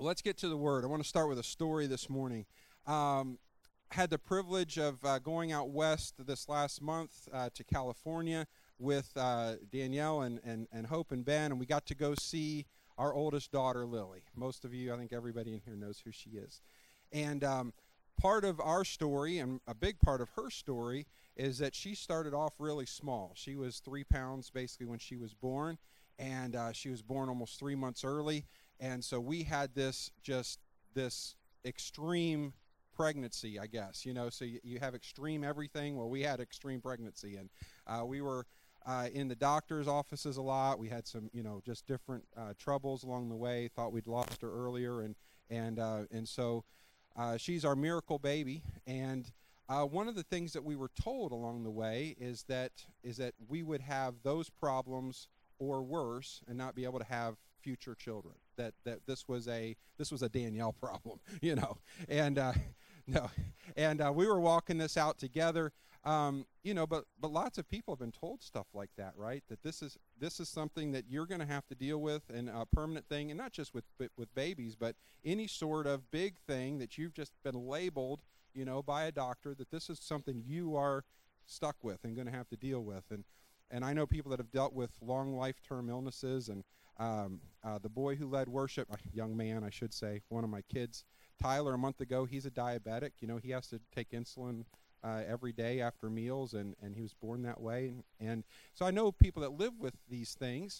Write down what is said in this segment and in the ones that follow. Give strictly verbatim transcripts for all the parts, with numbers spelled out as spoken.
Well, let's get to the Word. I want to start with a story this morning. Um, had the privilege of uh, going out west this last month uh, to California with uh, Danielle and, and, and Hope and Ben, and we got to go see our oldest daughter, Lily. Most of you, I think everybody in here knows who she is. And um, part of our story, and a big part of her story, is that she started off really small. She was three pounds basically when she was born, and uh, she was born almost three months early. And so we had this just this extreme pregnancy, I guess, you know, so you, you have extreme everything. Well, we had extreme pregnancy, and uh, we were uh, in the doctor's offices a lot. We had some, you know, just different uh, troubles along the way. Thought we'd lost her earlier, and and uh, and so uh, she's our miracle baby. And uh, one of the things that we were told along the way is that is that we would have those problems or worse, and not be able to have future children. That that this was a this was a Danielle problem, you know, and uh, no, and uh, we were walking this out together, um, you know, but but lots of people have been told stuff like that, right? That this is this is something that you're going to have to deal with, and a permanent thing, and not just with with babies, but any sort of big thing that you've just been labeled, you know, by a doctor, that this is something you are stuck with and going to have to deal with, and and I know people that have dealt with long life-term illnesses, and Um, uh, the boy who led worship, a young man, I should say, one of my kids, Tyler, a month ago, he's a diabetic. You know, he has to take insulin uh, every day after meals, and, and he was born that way. And, and so I know people that live with these things.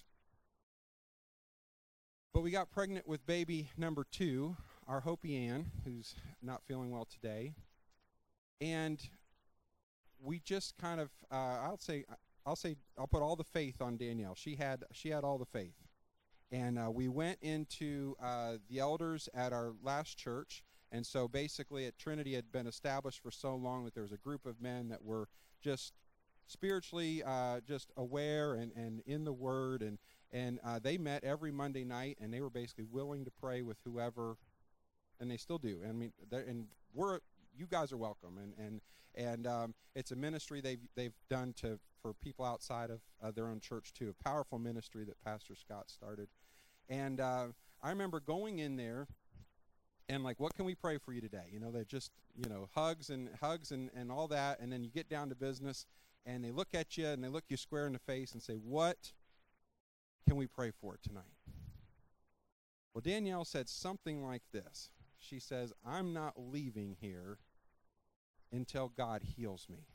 But we got pregnant with baby number two, our Hopi Ann, who's not feeling well today. And we just kind of, uh, I'll say, I'll say, I'll put all the faith on Danielle. She had, she had all the faith. And uh, we went into uh, the elders at our last church. And so basically at Trinity had been established for so long that there was a group of men that were just spiritually uh, just aware and, and in the Word. And, and uh, they met every Monday night, and they were basically willing to pray with whoever, and they still do. I mean, and we're you guys are welcome. And and and um, it's a ministry they've they've done to for people outside of uh, their own church too. A powerful ministry that Pastor Scott started. And uh, I remember going in there and like, what can we pray for you today? You know, they just, you know, hugs and hugs and, and all that. And then you get down to business, and they look at you and they look you square in the face and say, what can we pray for tonight? Well, Danielle said something like this. She says, I'm not leaving here until God heals me.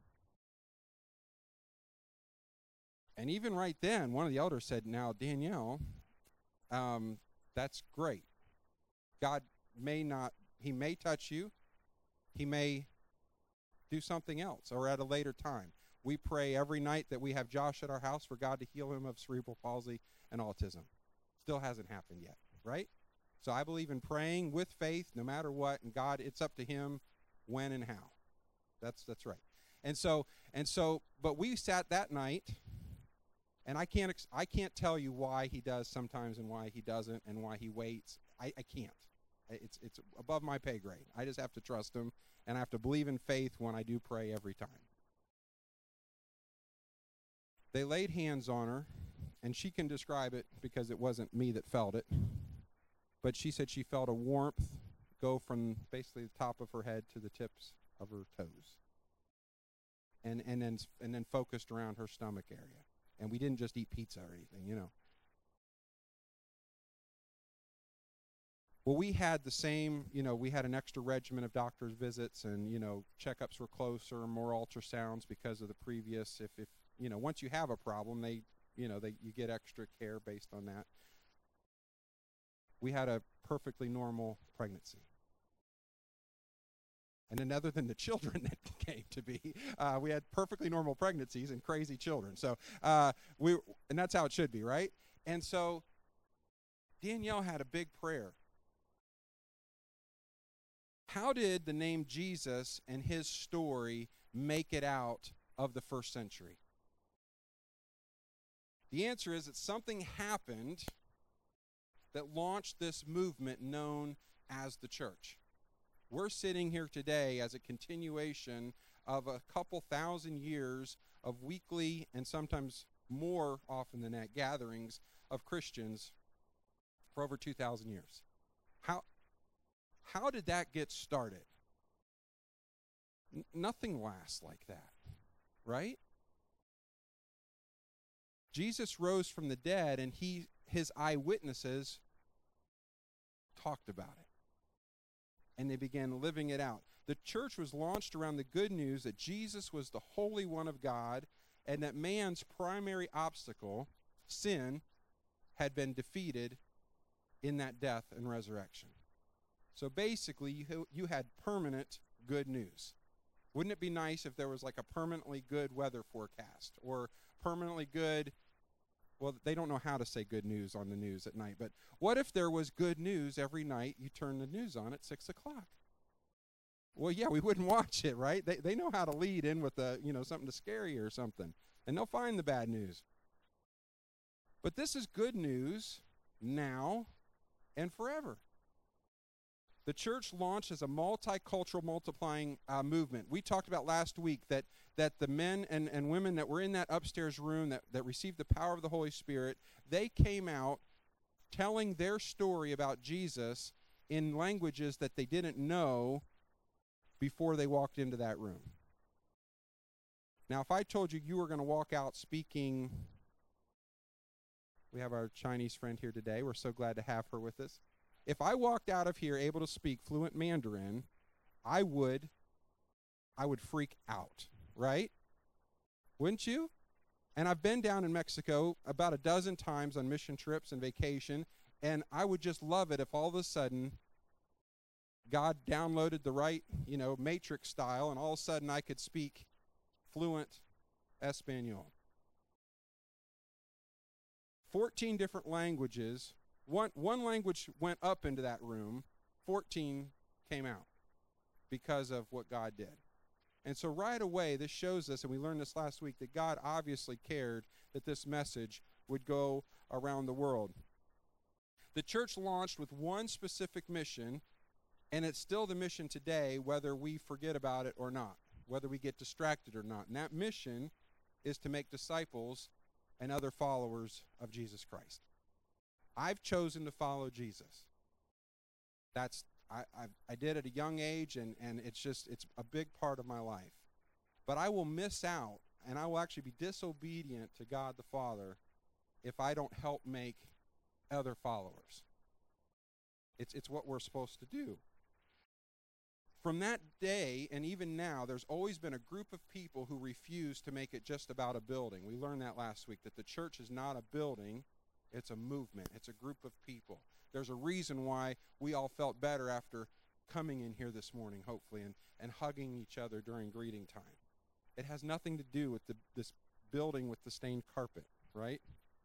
And even right then, one of the elders said, now, Danielle, um, that's great. God may not, he may touch you. He may do something else or at a later time. We pray every night that we have Josh at our house for God to heal him of cerebral palsy and autism. Still hasn't happened yet, right? So I believe in praying with faith no matter what, and God, it's up to him when and how. That's that's right. And so and so but we sat that night, and I can't ex- I can't tell you why he does sometimes and why he doesn't and why he waits. I, I can't. It's it's above my pay grade. I just have to trust him, and I have to believe in faith when I do pray every time. They laid hands on her, and she can describe it because it wasn't me that felt it. But she said she felt a warmth go from basically the top of her head to the tips of her toes. And and then and then focused around her stomach area. And we didn't just eat pizza or anything, you know. Well, we had the same, you know, we had an extra regimen of doctor's visits, and, you know, checkups were closer, more ultrasounds because of the previous. If, if you know, once you have a problem, they, you know, they you get extra care based on that. We had a perfectly normal pregnancy. And then other than the children that came to be, uh, we had perfectly normal pregnancies and crazy children. So uh, we, and that's how it should be, right? And so Danielle had a big prayer. How did the name Jesus and his story make it out of the first century? The answer is that something happened that launched this movement known as the church. We're sitting here today as a continuation of a couple thousand years of weekly and sometimes more often than that gatherings of Christians for over two thousand years. How How did that get started? N- nothing lasts like that, right? Jesus rose from the dead, and he his eyewitnesses talked about it. And they began living it out. The church was launched around the good news that Jesus was the Holy One of God, and that man's primary obstacle, sin, had been defeated in that death and resurrection. So basically, you, you had permanent good news. Wouldn't it be nice if there was like a permanently good weather forecast, or permanently good, well, they don't know how to say good news on the news at night, but what if there was good news every night you turn the news on at six o'clock? Well, yeah, we wouldn't watch it, right? They they know how to lead in with a, you know, something to scare you or something, and they'll find the bad news. But this is good news now and forever. The church launched as a multicultural multiplying uh, movement. We talked about last week that that the men and, and women that were in that upstairs room that, that received the power of the Holy Spirit, they came out telling their story about Jesus in languages that they didn't know before they walked into that room. Now, if I told you you were going to walk out speaking, we have our Chinese friend here today. We're so glad to have her with us. If I walked out of here able to speak fluent Mandarin, I would, I would freak out, right? Wouldn't you? And I've been down in Mexico about a dozen times on mission trips and vacation, and I would just love it if all of a sudden God downloaded the right, you know, Matrix style, and all of a sudden I could speak fluent Espanol. fourteen different languages. One, one language went up into that room, fourteen came out because of what God did. And so right away, this shows us, and we learned this last week, that God obviously cared that this message would go around the world. The church launched with one specific mission, and it's still the mission today, whether we forget about it or not, whether we get distracted or not. And that mission is to make disciples and other followers of Jesus Christ. I've chosen to follow Jesus. That's I, I I did at a young age, and, and it's just, it's a big part of my life. But I will miss out, and I will actually be disobedient to God the Father if I don't help make other followers. It's it's what we're supposed to do. From that day, and even now, there's always been a group of people who refuse to make it just about a building. We learned that last week, that the church is not a building. It's a movement. It's a group of people. There's a reason why we all felt better after coming in here this morning, hopefully, and, and hugging each other during greeting time. It has nothing to do with the, this building with the stained carpet, right?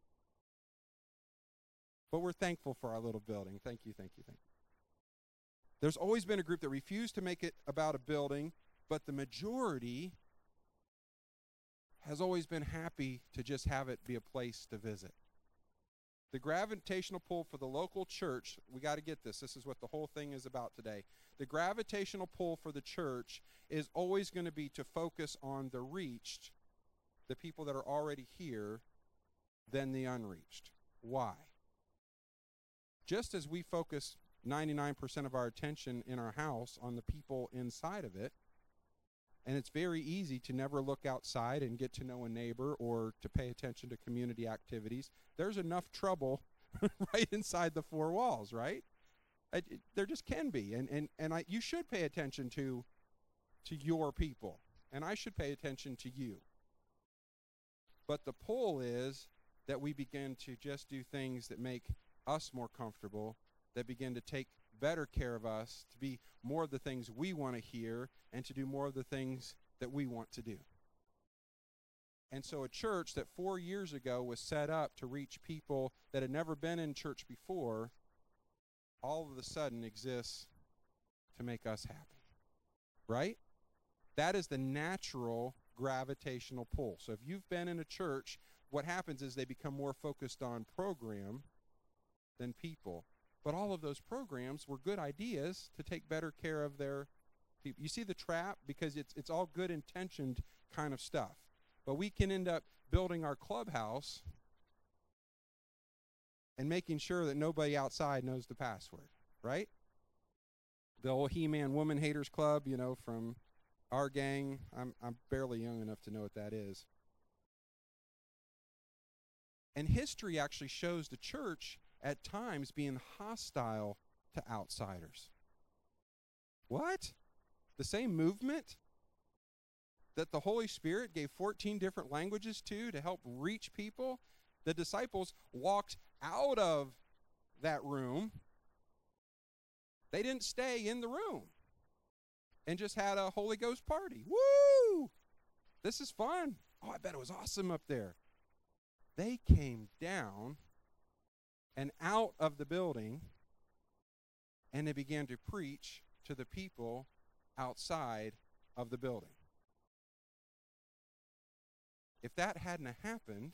But we're thankful for our little building. Thank you, thank you, thank you. There's always been a group that refused to make it about a building, but the majority has always been happy to just have it be a place to visit. The gravitational pull for the local church, we got to get this. This is what the whole thing is about today. The gravitational pull for the church is always going to be to focus on the reached, the people that are already here, than the unreached. Why? Just as we focus ninety-nine percent of our attention in our house on the people inside of it, and it's very easy to never look outside and get to know a neighbor or to pay attention to community activities. There's enough trouble right inside the four walls, right? It, it, there just can be, and and and I, you should pay attention to to your people, and I should pay attention to you. But the pull is that we begin to just do things that make us more comfortable, that begin to take better care of us, to be more of the things we want to hear, and to do more of the things that we want to do. And so a church that four years ago was set up to reach people that had never been in church before, all of a sudden exists to make us happy, right? That is the natural gravitational pull. So if you've been in a church, what happens is they become more focused on program than people. But all of those programs were good ideas to take better care of their people. You see the trap? Because it's it's all good intentioned kind of stuff. But we can end up building our clubhouse and making sure that nobody outside knows the password, right? The old He-Man Woman Haters Club, you know, from our gang. I'm I'm barely young enough to know what that is. And history actually shows the church at times being hostile to outsiders. What? The same movement that the Holy Spirit gave fourteen different languages to to help reach people, the disciples walked out of that room. They didn't stay in the room and just had a Holy Ghost party. Woo! This is fun. Oh, I bet it was awesome up there. They came down and out of the building, and they began to preach to the people outside of the building. If that hadn't happened,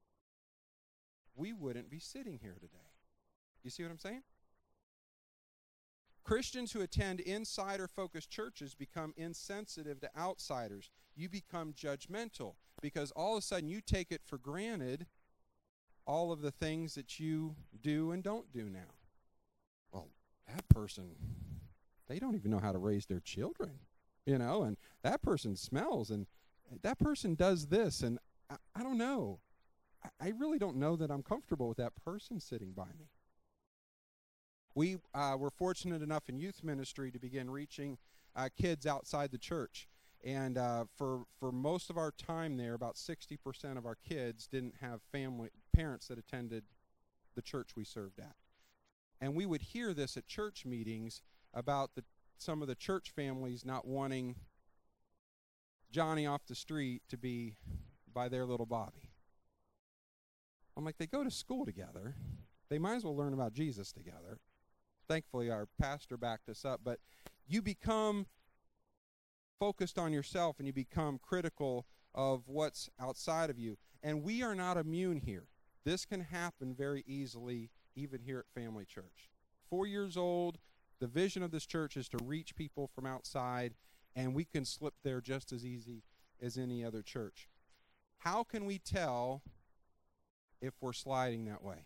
we wouldn't be sitting here today. You see what I'm saying? Christians who attend insider-focused churches become insensitive to outsiders. You become judgmental because all of a sudden you take it for granted all of the things that you do and don't do now. Well, that person, they don't even know how to raise their children, you know, and that person smells, and that person does this, and I, I don't know. I, I really don't know that I'm comfortable with that person sitting by me. We uh, were fortunate enough in youth ministry to begin reaching uh, kids outside the church. And uh, for for most of our time there, about sixty percent of our kids didn't have family parents that attended the church we served at. And we would hear this at church meetings about the some of the church families not wanting Johnny off the street to be by their little Bobby. I'm like, they go to school together. They might as well learn about Jesus together. Thankfully, our pastor backed us up. But you become focused on yourself, and you become critical of what's outside of you. And we are not immune here. This can happen very easily, even here at Family Church. Four years old, the vision of this church is to reach people from outside, and we can slip there just as easy as any other church. How can we tell if we're sliding that way?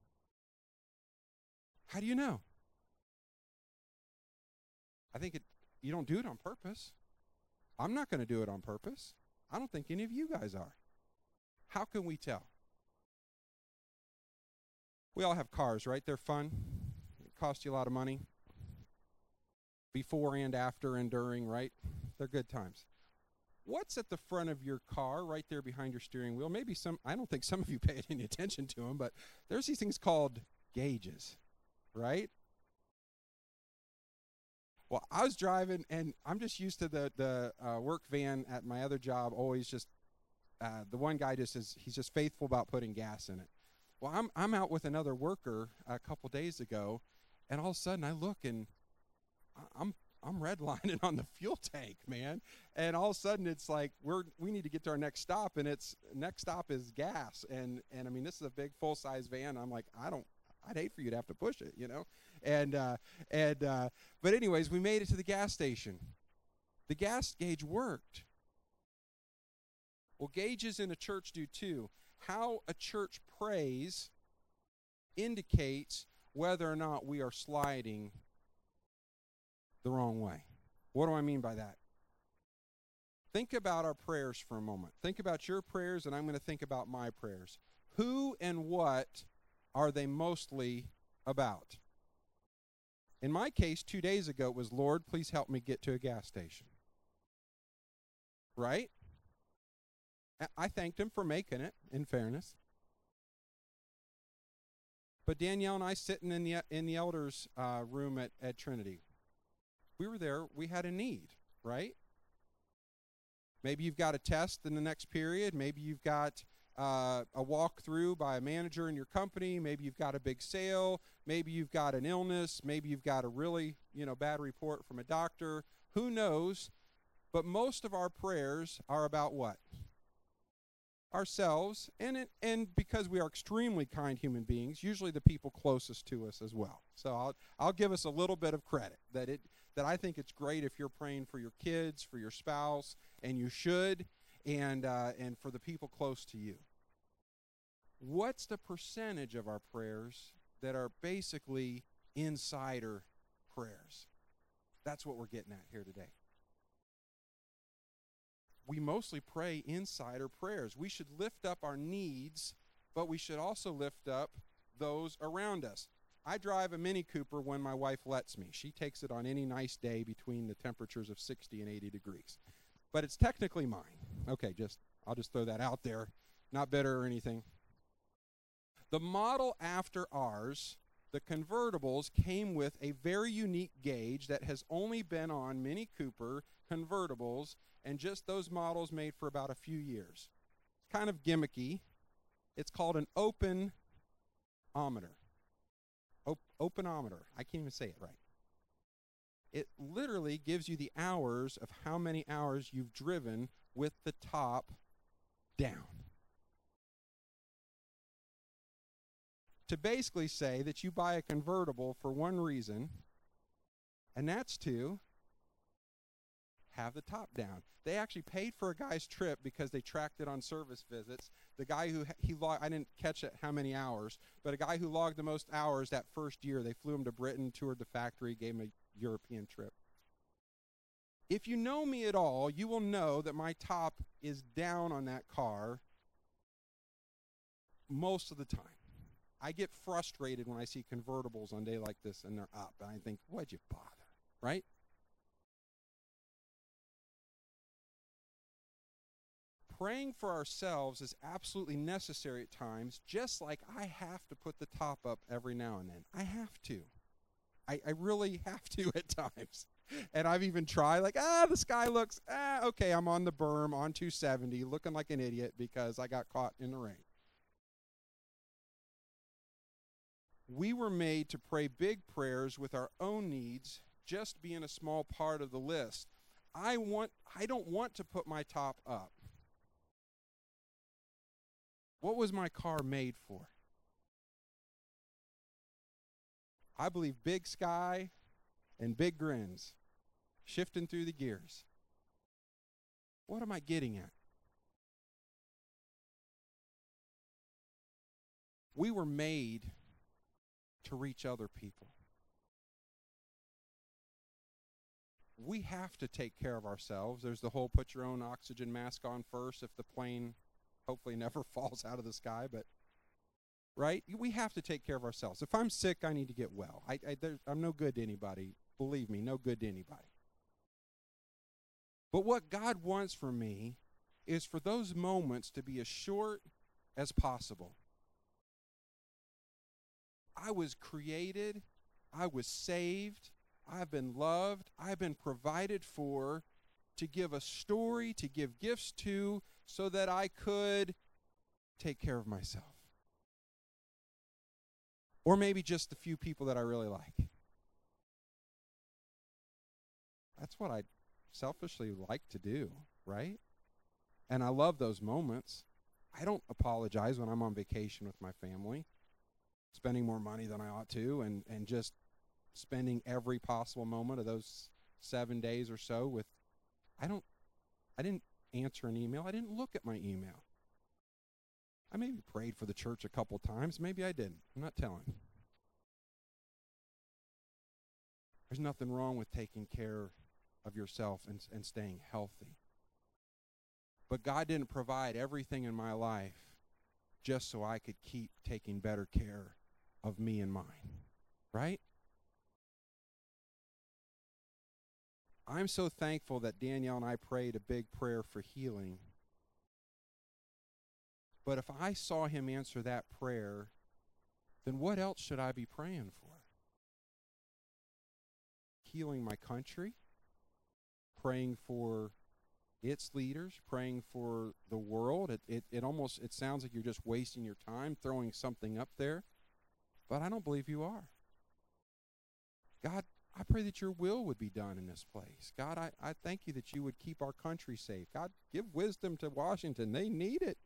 How do you know? I think it, you don't do it on purpose. I'm not going to do it on purpose. I don't think any of you guys are. How can we tell? We all have cars, right? They're fun. It costs you a lot of money. Before and after and during, right? They're good times. What's at the front of your car right there behind your steering wheel? Maybe some, I don't think some of you paid any attention to them, but there's these things called gauges, right? Well, I was driving, and I'm just used to the, the uh, work van at my other job, always just, uh, the one guy just is, he's just faithful about putting gas in it. Well, I'm I'm out with another worker a couple days ago, and all of a sudden I look, and I'm I'm redlining on the fuel tank, man. And all of a sudden it's like we're we need to get to our next stop, and it's next stop is gas. And and I mean, this is a big full size van. I'm like, I don't I'd hate for you to have to push it, you know. And uh, and uh, but anyways, we made it to the gas station. The gas gauge worked. Well, gauges in a church do too. How a church prays indicates whether or not we are sliding the wrong way. What do I mean by that? Think about our prayers for a moment. Think about your prayers, and I'm going to think about my prayers. Who and what are they mostly about? In my case, two days ago, it was, Lord, please help me get to a gas station. Right? I thanked him for making it, in fairness. But Danielle and I sitting in the in the elders' uh, room at, at Trinity, we were there, we had a need, right? Maybe you've got a test in the next period. Maybe you've got uh, a walkthrough by a manager in your company. Maybe you've got a big sale. Maybe you've got an illness. Maybe you've got a really, you know, bad report from a doctor. Who knows? But most of our prayers are about what? Ourselves, and it, and because we are extremely kind human beings, usually the people closest to us as well. So I'll I'll give us a little bit of credit that it that I think it's great if you're praying for your kids, for your spouse, and you should, and uh, and for the people close to you. What's the percentage of our prayers that are basically insider prayers? That's what we're getting at here today. We mostly pray insider prayers. We should lift up our needs, but we should also lift up those around us. I drive a Mini Cooper when my wife lets me. She takes it on any nice day between the temperatures of sixty and eighty degrees. But it's technically mine. Okay, just I'll just throw that out there. Not bitter or anything. The model after ours, the convertibles, came with a very unique gauge that has only been on Mini Cooper convertibles and just those models made for about a few years. It's kind of gimmicky. It's called an openometer. Op- openometer. I can't even say it right. It literally gives you the hours of how many hours you've driven with the top down. To basically say that you buy a convertible for one reason, and that's to have the top down. They actually paid for a guy's trip because they tracked it on service visits. The guy who he logged, I didn't catch it how many hours, but a guy who logged the most hours that first year, they flew him to Britain, toured the factory, gave him a European trip. If you know me at all, you will know that my top is down on that car most of the time. I get frustrated when I see convertibles on a day like this and they're up, and I think, why'd you bother, right? Praying for ourselves is absolutely necessary at times, just like I have to put the top up every now and then. I have to. I, I really have to at times. And I've even tried, like, ah, the sky looks, ah, okay, I'm on the berm on two seventy, looking like an idiot because I got caught in the rain. We were made to pray big prayers with our own needs, just being a small part of the list. I want, I don't want to put my top up. What was my car made for? I believe big sky and big grins, shifting through the gears. What am I getting at? We were made to reach other people. We have to take care of ourselves. There's the whole put your own oxygen mask on first if the plane hopefully never falls out of the sky, but right? We have to take care of ourselves. If I'm sick, I need to get well. I, I, I'm no good to anybody. Believe me, no good to anybody. But what God wants from me is for those moments to be as short as possible. I was created. I was saved. I've been loved. I've been provided for to give a story, to give gifts to, so that I could take care of myself. Or maybe just the few people that I really like. That's what I selfishly like to do, right? And I love those moments. I don't apologize when I'm on vacation with my family, spending more money than I ought to, and, and just spending every possible moment of those seven days or so with, I don't, I didn't answer an email. I didn't look at my email. I maybe prayed for the church a couple times. Maybe I didn't. I'm not telling. There's nothing wrong with taking care of yourself and, and staying healthy. But God didn't provide everything in my life just so I could keep taking better care of me and mine, right? I'm so thankful that Danielle and I prayed a big prayer for healing. But if I saw him answer that prayer, then what else should I be praying for? Healing my country, praying for its leaders, praying for the world. It, it, it almost, it sounds like you're just wasting your time throwing something up there, but I don't believe you are. God, I pray that your will would be done in this place. God, I, I thank you that you would keep our country safe. God, give wisdom to Washington. They need it.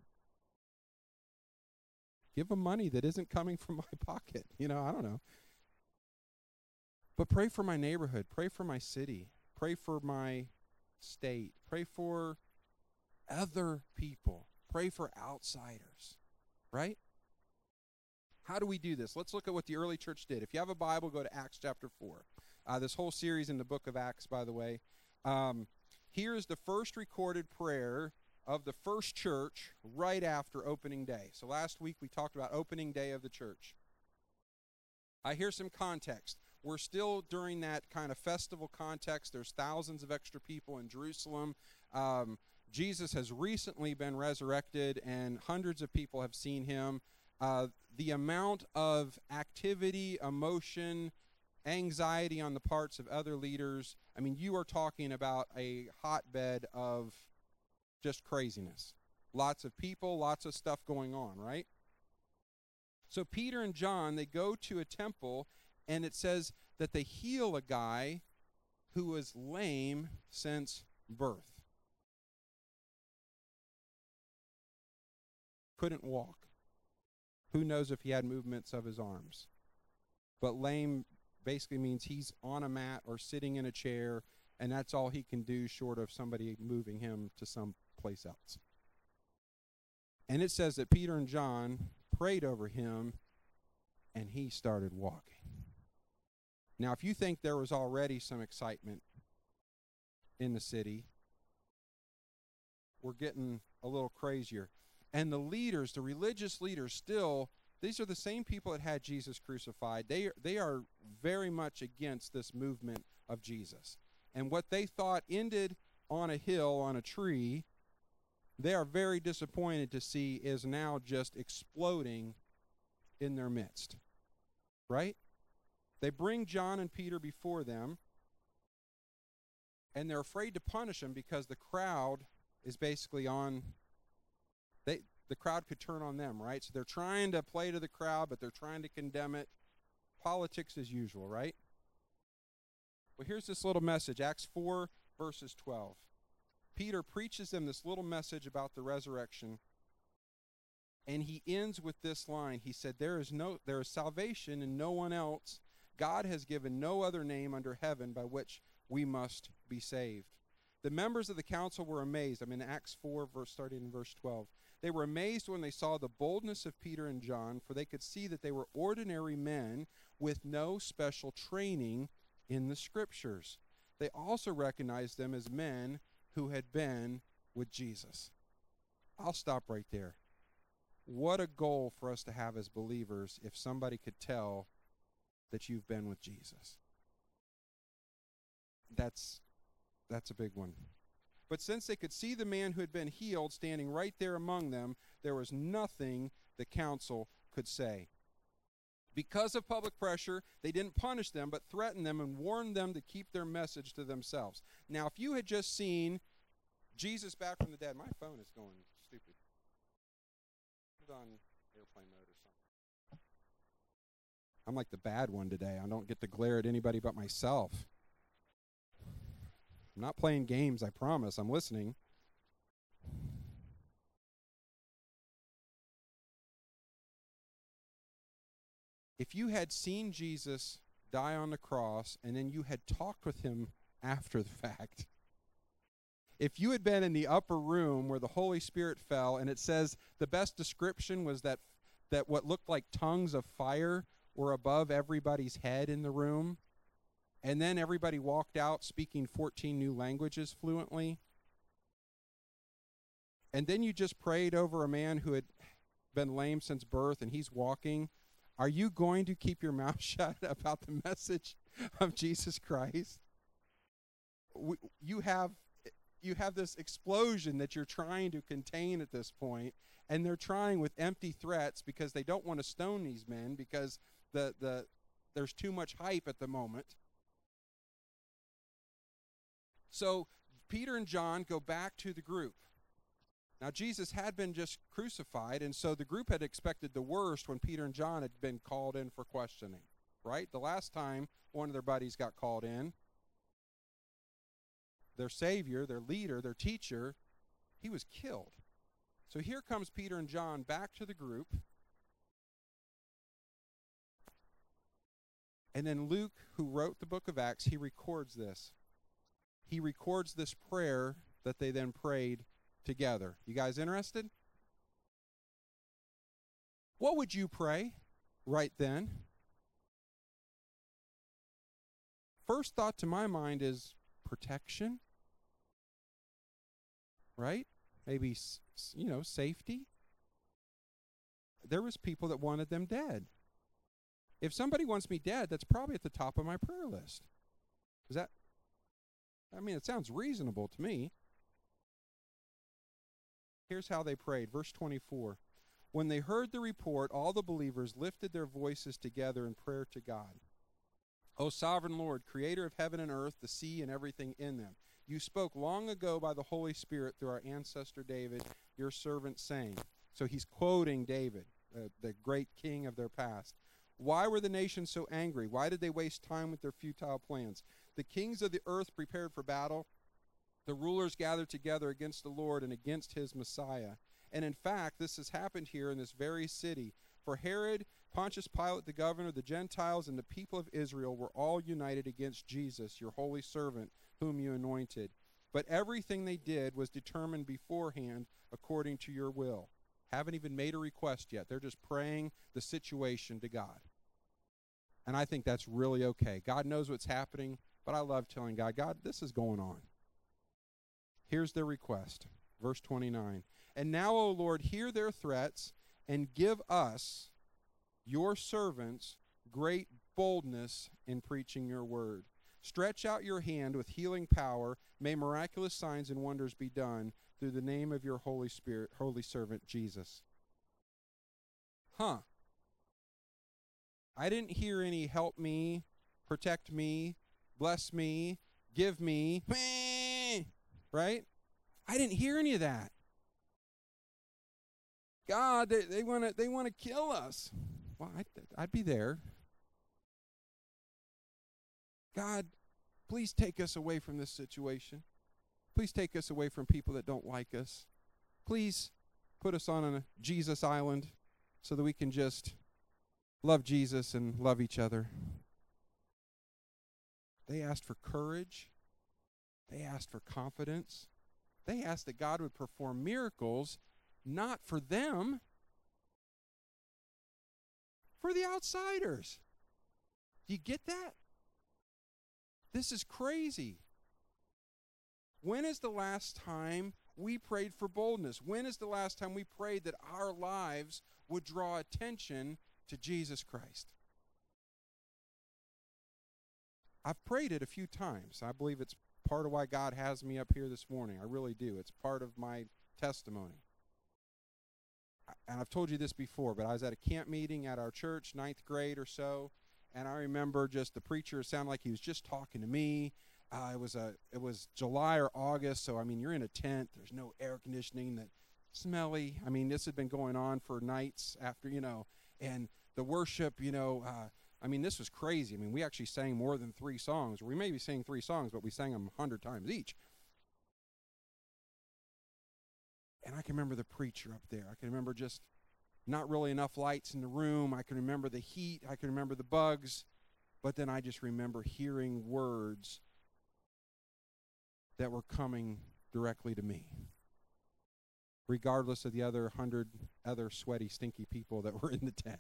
Give them money that isn't coming from my pocket. You know, I don't know. But pray for my neighborhood. Pray for my city. Pray for my state. Pray for other people. Pray for outsiders. Right? How do we do this? Let's look at what the early church did. If you have a Bible, go to Acts chapter four. uh, this whole series in the book of Acts, by the way. Um, here is the first recorded prayer of the first church right after opening day. So last week we talked about opening day of the church. Uh, here's some context. We're still during that kind of festival context. There's thousands of extra people in Jerusalem. Um, Jesus has recently been resurrected, and hundreds of people have seen him. Uh, the amount of activity, emotion, anxiety on the parts of other leaders, I mean, you are talking about a hotbed of just craziness. Lots of people, lots of stuff going on, right? So Peter and John, they go to a temple, and it says that they heal a guy who was lame since birth. Couldn't walk. Who knows if he had movements of his arms? But lame basically means he's on a mat or sitting in a chair, and that's all he can do short of somebody moving him to some place else. And it says that Peter and John prayed over him, and he started walking. Now, if you think there was already some excitement in the city, we're getting a little crazier. And the leaders, the religious leaders, still, these are the same people that had Jesus crucified. They, they are very much against this movement of Jesus. And what they thought ended on a hill, on a tree, they are very disappointed to see is now just exploding in their midst. Right? They bring John and Peter before them, and they're afraid to punish them because the crowd is basically on, they the crowd could turn on them, right? So they're trying to play to the crowd, but they're trying to condemn it. Politics as usual, right? Well, here's this little message, Acts four, verses twelve. Peter preaches them this little message about the resurrection, and he ends with this line. He said, there is no there is salvation in no one else. God has given no other name under heaven by which we must be saved. The members of the council were amazed. I'm in Acts four, verse starting in verse twelve. They were amazed when they saw the boldness of Peter and John, for they could see that they were ordinary men with no special training in the Scriptures. They also recognized them as men who had been with Jesus. I'll stop right there. What a goal for us to have as believers if somebody could tell that you've been with Jesus. That's, that's a big one. But since they could see the man who had been healed standing right there among them, there was nothing the council could say. Because of public pressure, they didn't punish them, but threatened them and warned them to keep their message to themselves. Now, if you had just seen Jesus back from the dead, my phone is going stupid. Put it on airplane mode or something. I'm like the bad one today. I don't get to glare at anybody but myself. I'm not playing games, I promise. I'm listening. If you had seen Jesus die on the cross and then you had talked with him after the fact, if you had been in the upper room where the Holy Spirit fell, and it says the best description was that that what looked like tongues of fire were above everybody's head in the room, and then everybody walked out speaking fourteen new languages fluently, and then you just prayed over a man who had been lame since birth and he's walking, are you going to keep your mouth shut about the message of Jesus Christ? We, you have you have this explosion that you're trying to contain at this point, and they're trying with empty threats because they don't want to stone these men because the the there's too much hype at the moment. So Peter and John go back to the group. Now, Jesus had been just crucified, and so the group had expected the worst when Peter and John had been called in for questioning, right? The last time one of their buddies got called in, their savior, their leader, their teacher, he was killed. So here comes Peter and John back to the group. And then Luke, who wrote the book of Acts, he records this. He records this prayer that they then prayed together. You guys interested? What would you pray right then? first thought to my mind is protection, right? Maybe, you know, safety. There was people that wanted them dead. If somebody wants me dead, that's probably at the top of my prayer list. Is that, I mean, it sounds reasonable to me. Here's how they prayed. Verse twenty-four. When they heard the report, all the believers lifted their voices together in prayer to God. O sovereign Lord, creator of heaven and earth, the sea and everything in them, you spoke long ago by the Holy Spirit through our ancestor David, your servant, saying. So he's quoting David, uh, the great king of their past. Why were the nations so angry? Why did they waste time with their futile plans? The kings of the earth prepared for battle. The rulers gathered together against the Lord and against his Messiah. And in fact, this has happened here in this very city. For Herod, Pontius Pilate, the governor, the Gentiles, and the people of Israel were all united against Jesus, your holy servant, whom you anointed. But everything they did was determined beforehand according to your will. Haven't even made a request yet. They're just praying the situation to God. And I think that's really okay. God knows what's happening, but I love telling God, God, this is going on. Here's their request. Verse twenty-nine. And now, O Lord, hear their threats and give us, your servants, great boldness in preaching your word. Stretch out your hand with healing power. May miraculous signs and wonders be done through the name of your Holy Spirit, holy servant, Jesus. Huh. I didn't hear any help me, protect me, bless me, give me, right? I didn't hear any of that. God, they, they want to they want to kill us. Well, I'd, I'd be there. God, please take us away from this situation. Please take us away from people that don't like us. Please put us on a Jesus island so that we can just love Jesus and love each other. They asked for courage. They asked for confidence. They asked that God would perform miracles, not for them, for the outsiders. Do you get that? This is crazy. When is the last time we prayed for boldness? When is the last time we prayed that our lives would draw attention to Jesus Christ? I've prayed it a few times. I believe it's part of why God has me up here this morning. I really do. It's part of my testimony. And I've told you this before, but I was at a camp meeting at our church, ninth grade or so, and I remember just the preacher sounded like he was just talking to me. Uh, it was a it was July or August, so I mean you're in a tent. There's no air conditioning. That smelly. I mean this had been going on for nights after you know, and the worship. You know, uh, I mean this was crazy. I mean we actually sang more than three songs. We maybe sang three songs, but we sang them a hundred times each. And I can remember the preacher up there. I can remember just not really enough lights in the room. I can remember the heat. I can remember the bugs. But then I just remember hearing words that were coming directly to me, regardless of the other hundred other sweaty, stinky people that were in the tent.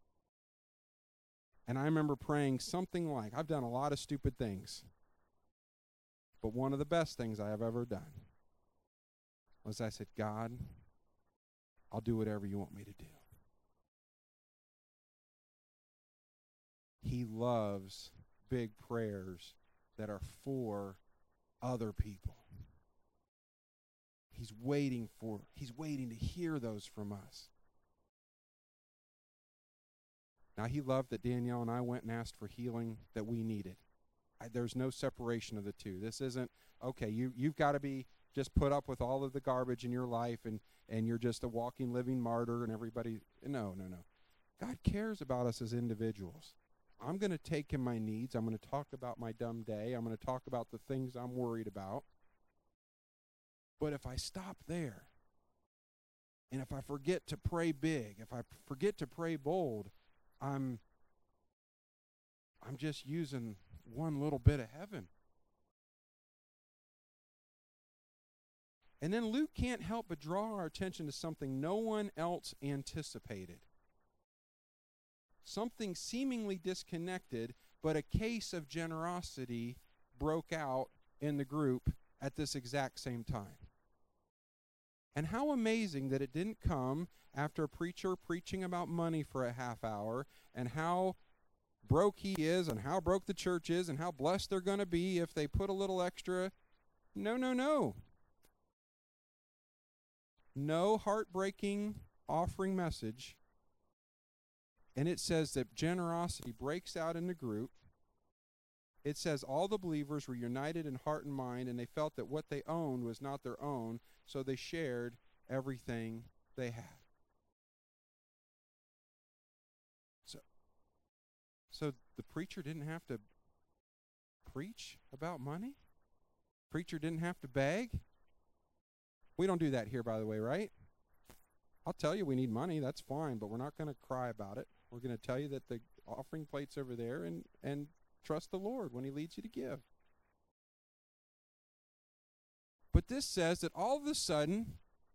And I remember praying something like, I've done a lot of stupid things, but one of the best things I have ever done was I said, God, I'll do whatever you want me to do. He loves big prayers that are for other people. He's waiting for, he's waiting to hear those from us. Now, he loved that Danielle and I went and asked for healing that we needed. I, there's no separation of the two. This isn't, okay, you, you've got to be just put up with all of the garbage in your life and, and you're just a walking, living martyr and everybody. No, no, no. God cares about us as individuals. I'm going to take in my needs. I'm going to talk about my dumb day. I'm going to talk about the things I'm worried about. But if I stop there, and if I forget to pray big, if I forget to pray bold, I'm, I'm just using one little bit of heaven. And then Luke can't help but draw our attention to something no one else anticipated. Something seemingly disconnected, but a case of generosity broke out in the group at this exact same time. And how amazing that it didn't come after a preacher preaching about money for a half hour and how broke he is and how broke the church is and how blessed they're going to be if they put a little extra. No, no, no. No heartbreaking offering message. And it says that generosity breaks out in the group. It says all the believers were united in heart and mind, and they felt that what they owned was not their own, so they shared everything they had. So, so the preacher didn't have to preach about money? Preacher didn't have to beg? We don't do that here, by the way, right? I'll tell you we need money, that's fine, but we're not going to cry about it. We're going to tell you that the offering plate's over there, and, and trust the Lord when he leads you to give. But this says that all of a sudden,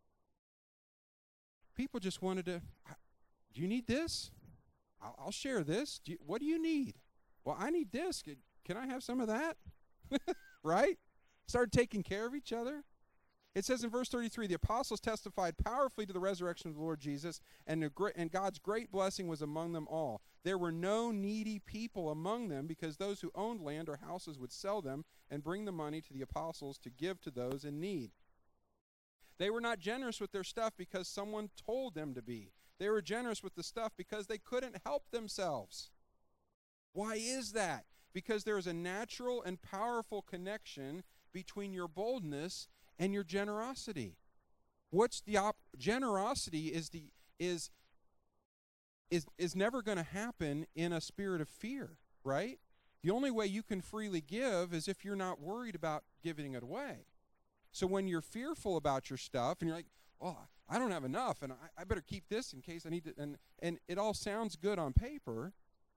people just wanted to, do you need this? I'll, I'll share this. Do you, what do you need? Well, I need this. Can, can I have some of that? Right? Started taking care of each other. It says in verse thirty-three, the apostles testified powerfully to the resurrection of the Lord Jesus, and, the great, and God's great blessing was among them all. There were no needy people among them, because those who owned land or houses would sell them and bring the money to the apostles to give to those in need. They were not generous with their stuff because someone told them to be. They were generous with the stuff because they couldn't help themselves. Why is that? Because there is a natural and powerful connection between your boldness and your generosity. What's the op- generosity is the is is is never going to happen in a spirit of fear, right? The only way you can freely give is if you're not worried about giving it away. So when you're fearful about your stuff and you're like, oh, I don't have enough, and I, I better keep this in case I need to, and and it all sounds good on paper,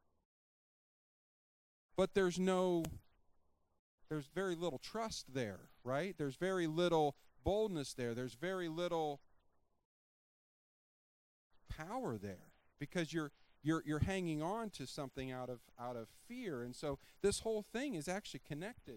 but there's no There's very little trust there, right? There's very little boldness there. There's very little power there because you're you're you're hanging on to something out of out of fear. And so this whole thing is actually connected.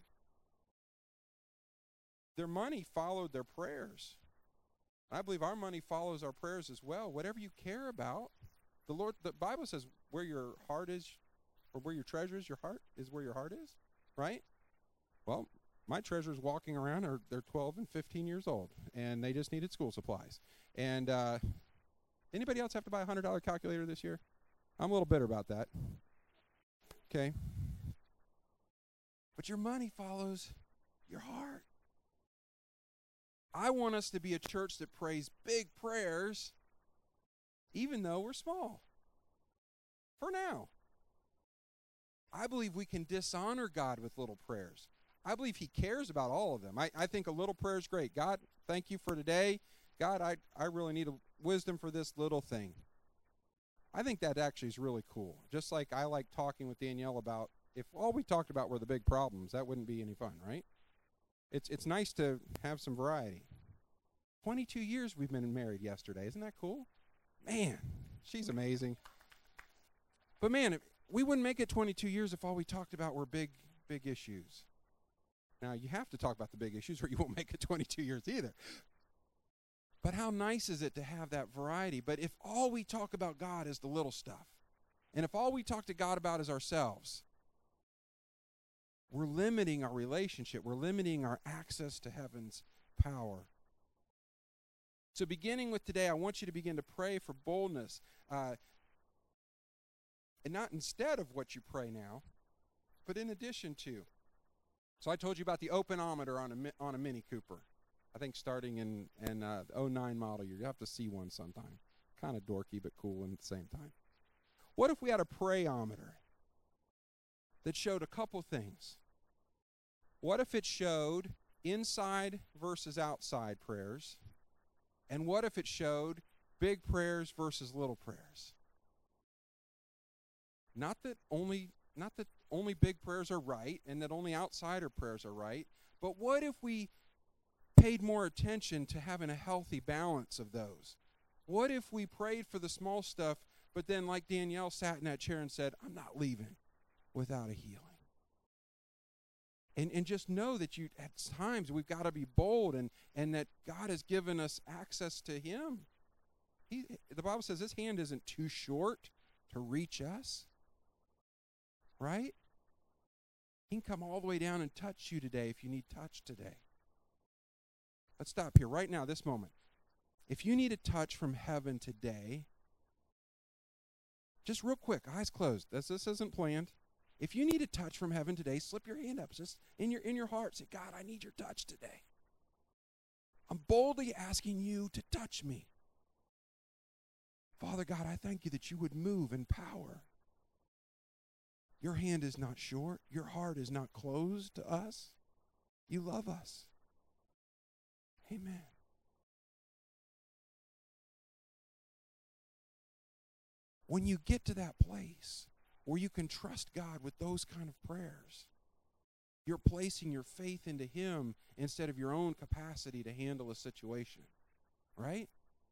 Their money followed their prayers. I believe our money follows our prayers as well. Whatever you care about, the Lord, the Bible says where your heart is, or where your treasure is, your heart is where your heart is, right? Well, my treasures walking around are they're twelve and fifteen years old, and they just needed school supplies. And uh, anybody else have to buy a one hundred dollar calculator this year? I'm a little bitter about that. Okay. But your money follows your heart. I want us to be a church that prays big prayers, even though we're small. For now. I believe we can dishonor God with little prayers. I believe he cares about all of them. I, I think a little prayer is great. God, thank you for today. God, I, I really need a wisdom for this little thing. I think that actually is really cool. Just like I like talking with Danielle about, if all we talked about were the big problems, that wouldn't be any fun, right? It's it's nice to have some variety. twenty-two years we've been married yesterday. Isn't that cool? Man, she's amazing. But man, we wouldn't make it twenty-two years if all we talked about were big, big issues. Now, you have to talk about the big issues or you won't make it twenty-two years either. But how nice is it to have that variety? But if all we talk about God is the little stuff, and if all we talk to God about is ourselves, we're limiting our relationship. We're limiting our access to heaven's power. So beginning with today, I want you to begin to pray for boldness. Uh, and not instead of what you pray now, but in addition to. So I told you about the openometer on a, on a Mini Cooper. I think starting in, in uh, the oh nine model year. You'll have to see one sometime. Kind of dorky, but cool at the same time. What if we had a prayometer that showed a couple things? What if it showed inside versus outside prayers? And what if it showed big prayers versus little prayers? Not that only not that only big prayers are right and that only outsider prayers are right, but what if we paid more attention to having a healthy balance of those? What if we prayed for the small stuff, but then like Danielle sat in that chair and said, I'm not leaving without a healing. And, and just know that you at times we've got to be bold, and, and that God has given us access to him. He, the Bible says his hand isn't too short to reach us, right? He can come all the way down and touch you today if you need touch today. Let's stop here right now, this moment. If you need a touch from heaven today, just real quick, eyes closed. This, this isn't planned. If you need a touch from heaven today, slip your hand up. Just in your in your heart, say, God, I need your touch today. I'm boldly asking you to touch me. Father God, I thank you that you would move in power. Your hand is not short. Your heart is not closed to us. You love us. Amen. When you get to that place where you can trust God with those kind of prayers, you're placing your faith into him instead of your own capacity to handle a situation, right?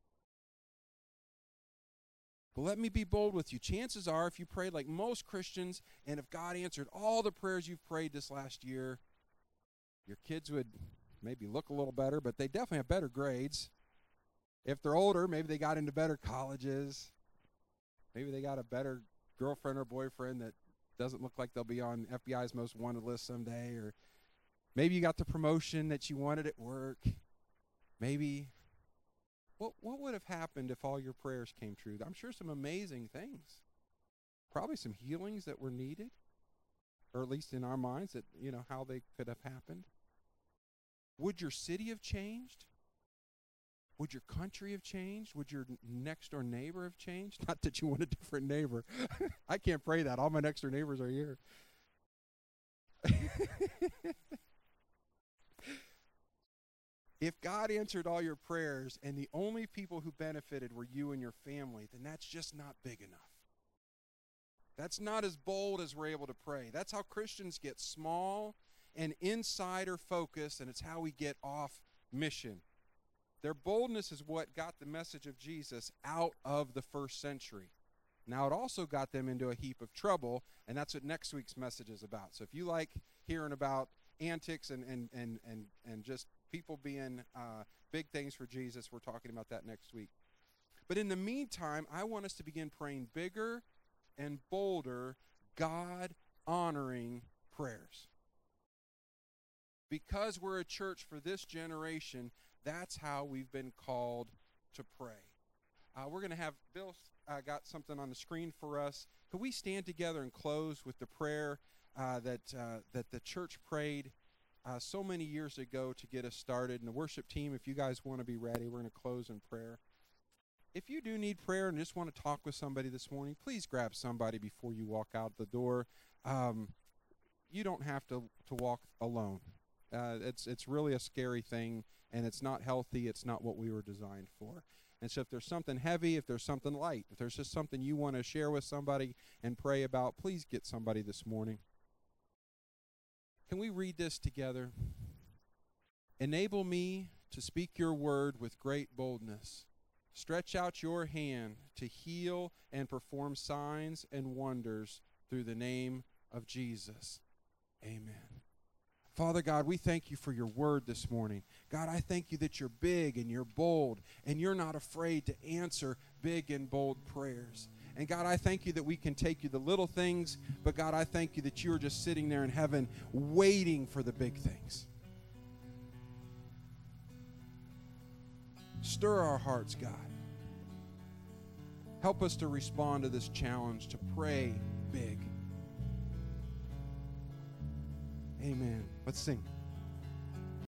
But let me be bold with you. Chances are, if you prayed like most Christians, and if God answered all the prayers you've prayed this last year, your kids would maybe look a little better, but they definitely have better grades. If they're older, maybe they got into better colleges. Maybe they got a better girlfriend or boyfriend that doesn't look like they'll be on F B I's most wanted list someday. Or maybe you got the promotion that you wanted at work. Maybe, what what would have happened if all your prayers came true? I'm sure some amazing things. Probably some healings that were needed, or at least in our minds, that, you know, how they could have happened. Would your city have changed? Would your country have changed? Would your next door neighbor have changed? Not that you want a different neighbor. I can't pray that. All my next door neighbors are here. If God answered all your prayers and the only people who benefited were you and your family, then that's just not big enough. That's not as bold as we're able to pray. That's how Christians get small and insider focused, and it's how we get off mission. Their boldness is what got the message of Jesus out of the first century. Now, it also got them into a heap of trouble, and that's what next week's message is about. So if you like hearing about antics and and and and, and just people being uh, big things for Jesus, we're talking about that next week. But in the meantime, I want us to begin praying bigger and bolder, God-honoring prayers. Because we're a church for this generation, that's how we've been called to pray. Uh, we're going to have, Bill uh, got something on the screen for us. Could we stand together and close with the prayer uh, that uh, that the church prayed uh, so many years ago to get us started? And the worship team, if you guys want to be ready, we're going to close in prayer. If you do need prayer and just want to talk with somebody this morning, please grab somebody before you walk out the door. Um, you don't have to, to walk alone. Uh, it's it's really a scary thing, and it's not healthy. It's not what we were designed for. And so if there's something heavy, if there's something light, if there's just something you want to share with somebody and pray about, please get somebody this morning. Can we read this together? Enable me to speak your word with great boldness. Stretch out your hand to heal and perform signs and wonders through the name of Jesus. Amen. Father God, we thank you for your word this morning. God, I thank you that you're big and you're bold and you're not afraid to answer big and bold prayers. And God, I thank you that we can take you the little things, but God, I thank you that you're just sitting there in heaven waiting for the big things. Stir our hearts, God. Help us to respond to this challenge to pray big. Amen. Let's sing.